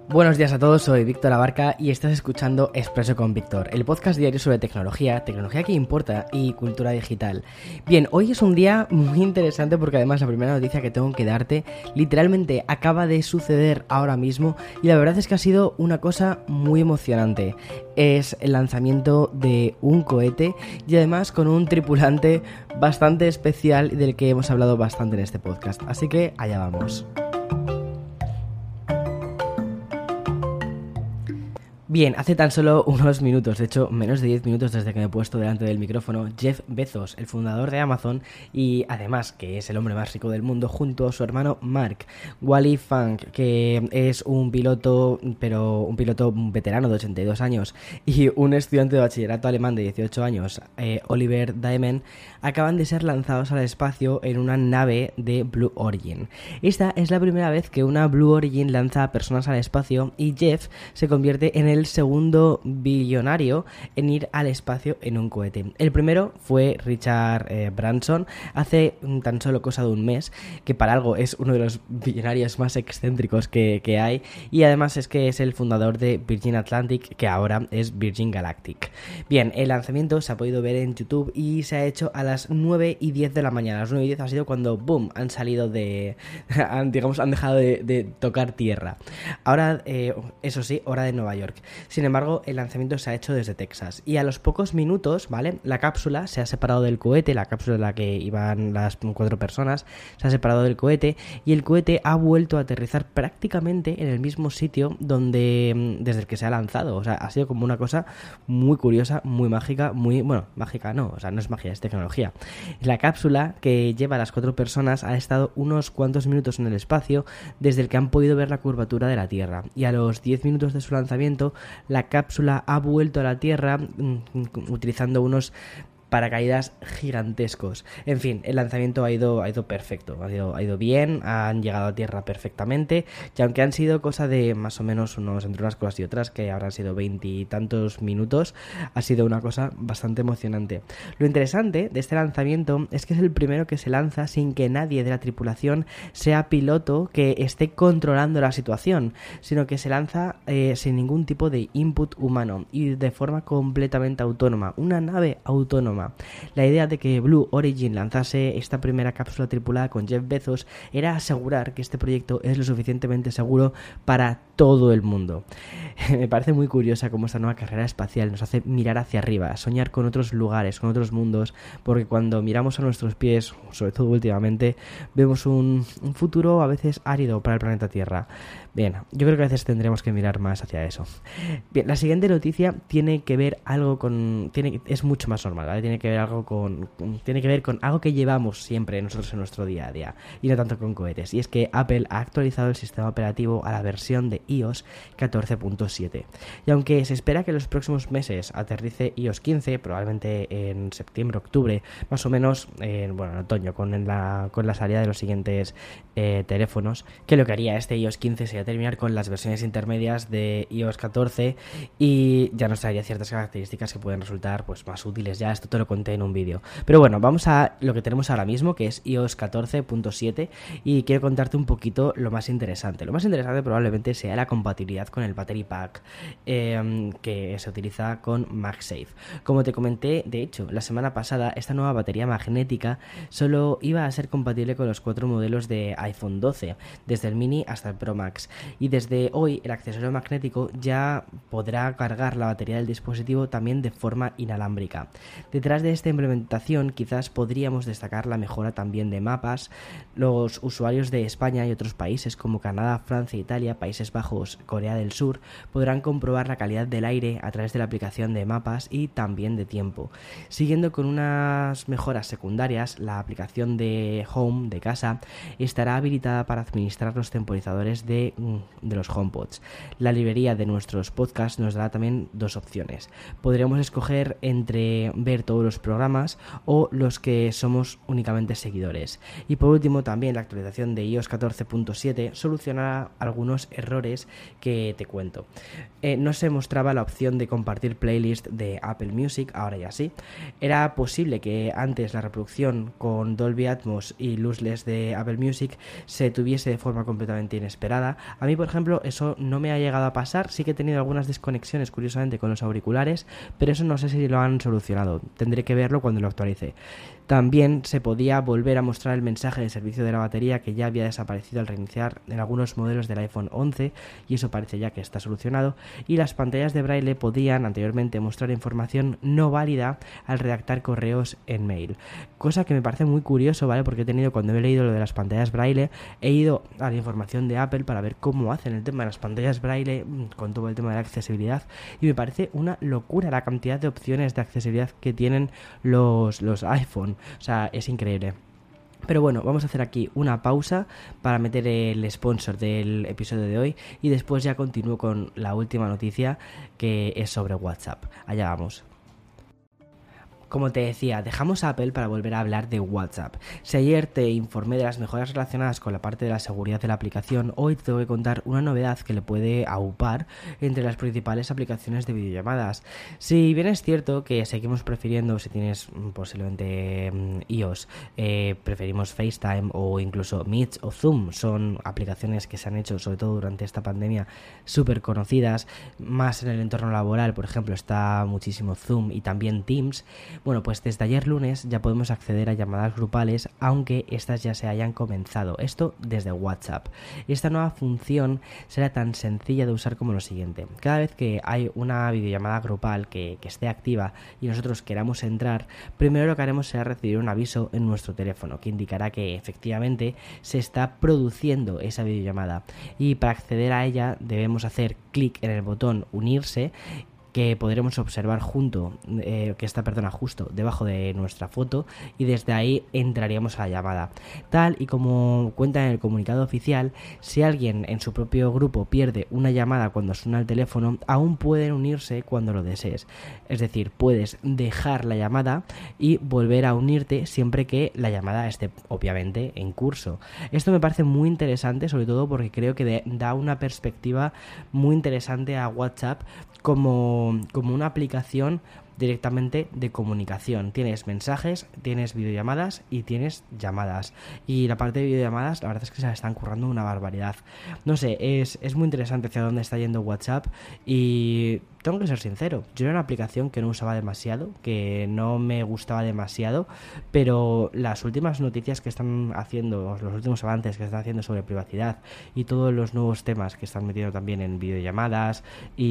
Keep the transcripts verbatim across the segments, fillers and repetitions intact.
Buenos días a todos, soy Víctor Abarca y estás escuchando Expreso con Víctor, el podcast diario sobre tecnología, tecnología que importa y cultura digital. Bien, hoy es un día muy interesante porque además la primera noticia que tengo que darte literalmente acaba de suceder ahora mismo y la verdad es que ha sido una cosa muy emocionante. Es el lanzamiento de un cohete y además con un tripulante bastante especial del que hemos hablado bastante en este podcast, así que allá vamos. Bien, hace tan solo unos minutos, de hecho menos de diez minutos desde que me he puesto delante del micrófono, Jeff Bezos, el fundador de Amazon y además que es el hombre más rico del mundo, junto a su hermano Mark, Wally Funk, que es un piloto, pero un piloto veterano de ochenta y dos años, y un estudiante de bachillerato alemán de dieciocho años, eh, Oliver Daemen, acaban de ser lanzados al espacio en una nave de Blue Origin. Esta es la primera vez que una Blue Origin lanza a personas al espacio y Jeff se convierte en el el segundo billonario en ir al espacio en un cohete. El primero fue Richard eh, Branson hace tan solo cosa de un mes, que para algo es uno de los billonarios más excéntricos que, que hay, y además es que es el fundador de Virgin Atlantic, que ahora es Virgin Galactic. Bien, el lanzamiento se ha podido ver en YouTube y se ha hecho a las nueve y diez de la mañana. A las nueve y diez ha sido cuando, boom, han salido de... han, digamos, han dejado de, de tocar tierra. Ahora, eh, eso sí, hora de Nueva York. Sin embargo, el lanzamiento se ha hecho desde Texas y a los pocos minutos, ¿vale? La cápsula se ha separado del cohete, la cápsula en la que iban las cuatro personas se ha separado del cohete y el cohete ha vuelto a aterrizar prácticamente en el mismo sitio donde desde el que se ha lanzado. O sea, ha sido como una cosa muy curiosa, muy mágica, muy... bueno, mágica no, o sea, no es magia, es tecnología. La cápsula que lleva a las cuatro personas ha estado unos cuantos minutos en el espacio desde el que han podido ver la curvatura de la Tierra y a los diez minutos de su lanzamiento la cápsula ha vuelto a la Tierra mm, utilizando unos paracaídas gigantescos. En fin, el lanzamiento ha ido, ha ido perfecto, ha ido, ha ido bien, han llegado a tierra perfectamente, y aunque han sido cosa de más o menos unos, entre unas cosas y otras, que habrán sido veintitantos minutos, ha sido una cosa bastante emocionante. Lo interesante de este lanzamiento es que es el primero que se lanza sin que nadie de la tripulación sea piloto que esté controlando la situación, sino que se lanza eh, sin ningún tipo de input humano y de forma completamente autónoma, una nave autónoma. La idea de que Blue Origin lanzase esta primera cápsula tripulada con Jeff Bezos era asegurar que este proyecto es lo suficientemente seguro para todo el mundo. Me parece muy curiosa cómo esta nueva carrera espacial nos hace mirar hacia arriba, soñar con otros lugares, con otros mundos, porque cuando miramos a nuestros pies, sobre todo últimamente, vemos un, un futuro a veces árido para el planeta Tierra. Bien, yo creo que a veces tendremos que mirar más hacia eso. Bien, la siguiente noticia tiene que ver algo con... Tiene, es mucho más normal, ¿vale? Tiene que ver algo con... Tiene que ver con algo que llevamos siempre nosotros en nuestro día a día, y no tanto con cohetes. Y es que Apple ha actualizado el sistema operativo a la versión de i o ese catorce punto siete. Y aunque se espera que en los próximos meses aterrice i o ese quince, probablemente en septiembre, octubre, más o menos, eh, bueno, en otoño, con la, con la salida de los siguientes eh, teléfonos, que lo que haría este i o ese quince sería terminar con las versiones intermedias de i o ese catorce y ya nos traería ciertas características que pueden resultar pues más útiles. Ya esto te lo conté en un vídeo. Pero bueno, vamos a lo que tenemos ahora mismo, que es i o ese catorce punto siete, y quiero contarte un poquito lo más interesante. Lo más interesante probablemente sea la compatibilidad con el Battery Pack eh, que se utiliza con MagSafe. Como te comenté, de hecho, la semana pasada, esta nueva batería magnética solo iba a ser compatible con los cuatro modelos de iPhone doce, desde el Mini hasta el Pro Max. Y desde hoy el accesorio magnético ya podrá cargar la batería del dispositivo también de forma inalámbrica. Detrás de esta implementación quizás podríamos destacar la mejora también de mapas. Los usuarios de España y otros países como Canadá, Francia, Italia, Países Bajos, Corea del Sur podrán comprobar la calidad del aire a través de la aplicación de mapas y también de tiempo. Siguiendo con unas mejoras secundarias, la aplicación de Home de casa estará habilitada para administrar los temporizadores de, de los HomePods. La librería de nuestros podcasts nos dará también dos opciones. Podremos escoger entre ver todos los programas o los que somos únicamente seguidores. Y por último, también la actualización de i o ese catorce punto siete solucionará algunos errores errores que te cuento. Eh, no se mostraba la opción de compartir playlist de Apple Music, ahora ya sí. Era posible que antes la reproducción con Dolby Atmos y lossless de Apple Music se tuviese de forma completamente inesperada. A mí, por ejemplo, eso no me ha llegado a pasar. Sí que he tenido algunas desconexiones, curiosamente, con los auriculares, pero eso no sé si lo han solucionado. Tendré que verlo cuando lo actualice. También se podía volver a mostrar el mensaje de servicio de la batería, que ya había desaparecido al reiniciar en algunos modelos del iPhone once, y eso parece ya que está solucionado. Y las pantallas de braille podían anteriormente mostrar información no válida al redactar correos en mail, cosa que me parece muy curioso, ¿vale? Porque he tenido, cuando he leído lo de las pantallas braille, he ido a la información de Apple para ver cómo hacen el tema de las pantallas braille con todo el tema de la accesibilidad, y me parece una locura la cantidad de opciones de accesibilidad que tienen los, los iPhone. O sea, es increíble. Pero bueno, vamos a hacer aquí una pausa para meter el sponsor del episodio de hoy y después ya continúo con la última noticia, que es sobre WhatsApp. Allá vamos. Como te decía, dejamos a Apple para volver a hablar de WhatsApp. Si ayer te informé de las mejoras relacionadas con la parte de la seguridad de la aplicación, hoy te tengo que contar una novedad que le puede aupar entre las principales aplicaciones de videollamadas. Si bien es cierto que seguimos prefiriendo, si tienes posiblemente iOS, eh, preferimos FaceTime o incluso Meet o Zoom, son aplicaciones que se han hecho, sobre todo durante esta pandemia, súper conocidas, más en el entorno laboral. Por ejemplo, está muchísimo Zoom y también Teams. Bueno, pues desde ayer lunes ya podemos acceder a llamadas grupales, aunque estas ya se hayan comenzado. Esto desde WhatsApp. Esta nueva función será tan sencilla de usar como lo siguiente. Cada vez que hay una videollamada grupal que, que esté activa y nosotros queramos entrar, primero lo que haremos será recibir un aviso en nuestro teléfono que indicará que efectivamente se está produciendo esa videollamada. Y para acceder a ella debemos hacer clic en el botón unirse, que podremos observar junto, eh, que está, perdona, justo debajo de nuestra foto, y desde ahí entraríamos a la llamada. Tal y como cuenta en el comunicado oficial, si alguien en su propio grupo pierde una llamada cuando suena el teléfono, aún pueden unirse cuando lo desees. Es decir, puedes dejar la llamada y volver a unirte siempre que la llamada esté obviamente en curso. Esto me parece muy interesante, sobre todo porque creo que de, da una perspectiva muy interesante a WhatsApp como, como una aplicación directamente de comunicación. Tienes mensajes, tienes videollamadas y tienes llamadas. Y la parte de videollamadas, la verdad es que se la están currando una barbaridad. No sé, es, es muy interesante hacia dónde está yendo WhatsApp, y tengo que ser sincero, yo era una aplicación que no usaba demasiado, que no me gustaba demasiado, pero las últimas noticias que están haciendo, los últimos avances que están haciendo sobre privacidad y todos los nuevos temas que están metiendo también en videollamadas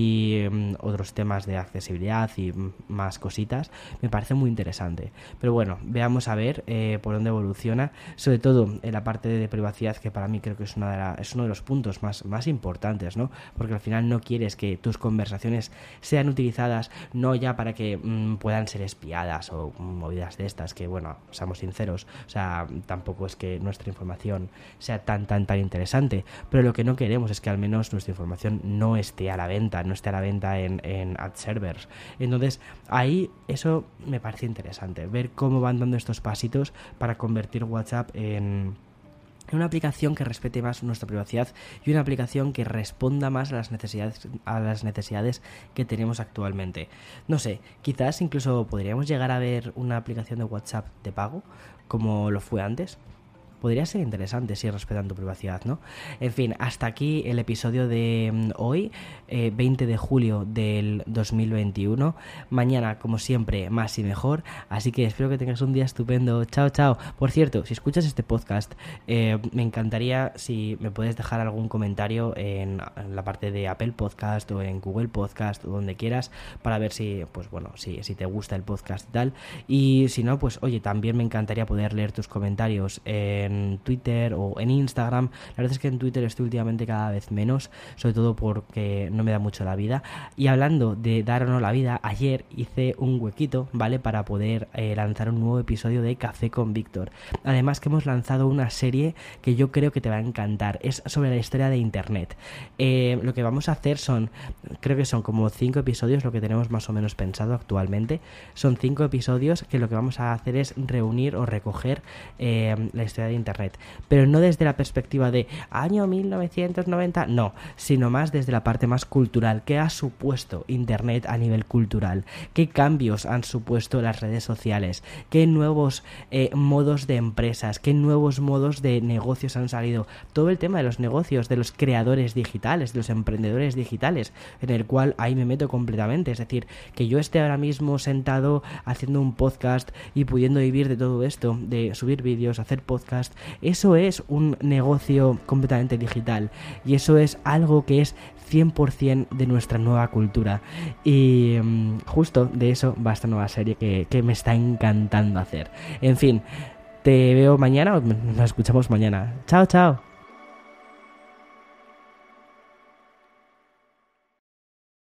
y um, otros temas de accesibilidad y um, más cositas, me parece muy interesante. Pero bueno, veamos a ver eh, por dónde evoluciona, sobre todo en la parte de privacidad, que para mí creo que es, una de la, es uno de los puntos más, más importantes, ¿no? Porque al final no quieres que tus conversaciones sean utilizadas no ya para que mmm, puedan ser espiadas o movidas de estas, que bueno, seamos sinceros, o sea, tampoco es que nuestra información sea tan tan tan interesante, pero lo que no queremos es que al menos nuestra información no esté a la venta, no esté a la venta en, en ad servers. Entonces ahí eso me parece interesante, ver cómo van dando estos pasitos para convertir WhatsApp en una aplicación que respete más nuestra privacidad y una aplicación que responda más a las necesidades a las necesidades que tenemos actualmente. No sé, quizás incluso podríamos llegar a ver una aplicación de WhatsApp de pago como lo fue antes. Podría ser interesante si respetan tu privacidad, ¿no? En fin, hasta aquí el episodio de hoy, eh, veinte de julio del dos mil veintiuno. Mañana, como siempre, más y mejor. Así que espero que tengas un día estupendo. Chao, chao. Por cierto, si escuchas este podcast, eh, me encantaría si me puedes dejar algún comentario en, en la parte de Apple Podcast o en Google Podcast o donde quieras, para ver si, pues bueno, si, si te gusta el podcast y tal. Y si no, pues oye, también me encantaría poder leer tus comentarios en en Twitter o en Instagram. La verdad es que en Twitter estoy últimamente cada vez menos, sobre todo porque no me da mucho la vida. Y hablando de dar o no la vida, ayer hice un huequito, ¿vale? Para poder eh, lanzar un nuevo episodio de Café con Víctor. Además que hemos lanzado una serie que yo creo que te va a encantar. Es sobre la historia de Internet. Eh, lo que vamos a hacer son, creo que son como cinco episodios, lo que tenemos más o menos pensado actualmente. Son cinco episodios que lo que vamos a hacer es reunir o recoger eh, la historia de Internet, pero no desde la perspectiva de año mil novecientos noventa, no, sino más desde la parte más cultural. ¿Qué ha supuesto Internet a nivel cultural? ¿Qué cambios han supuesto las redes sociales? ¿Qué nuevos eh, modos de empresas? ¿Qué nuevos modos de negocios han salido? Todo el tema de los negocios, de los creadores digitales, de los emprendedores digitales, en el cual ahí me meto completamente. Es decir, que yo esté ahora mismo sentado haciendo un podcast y pudiendo vivir de todo esto, de subir vídeos, hacer podcast, eso es un negocio completamente digital, y eso es algo que es cien por ciento de nuestra nueva cultura. Y um, justo de eso va esta nueva serie que, que me está encantando hacer. En fin, te veo mañana o nos escuchamos mañana. Chao, chao.